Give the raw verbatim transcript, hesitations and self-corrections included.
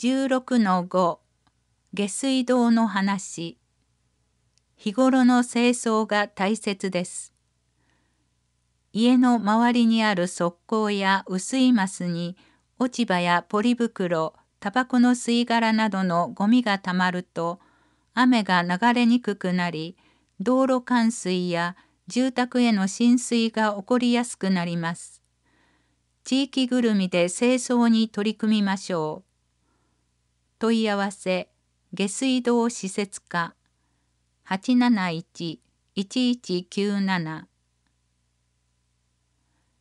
じゅうろくのご 下水道の話。日頃の清掃が大切です。家の周りにある側溝や雨水ますに落ち葉やポリ袋、タバコの吸い殻などのゴミがたまると雨が流れにくくなり、道路冠水や住宅への浸水が起こりやすくなります。地域ぐるみで清掃に取り組みましょう。問い合わせ、下水道施設課 はちなないち いちいちきゅうなな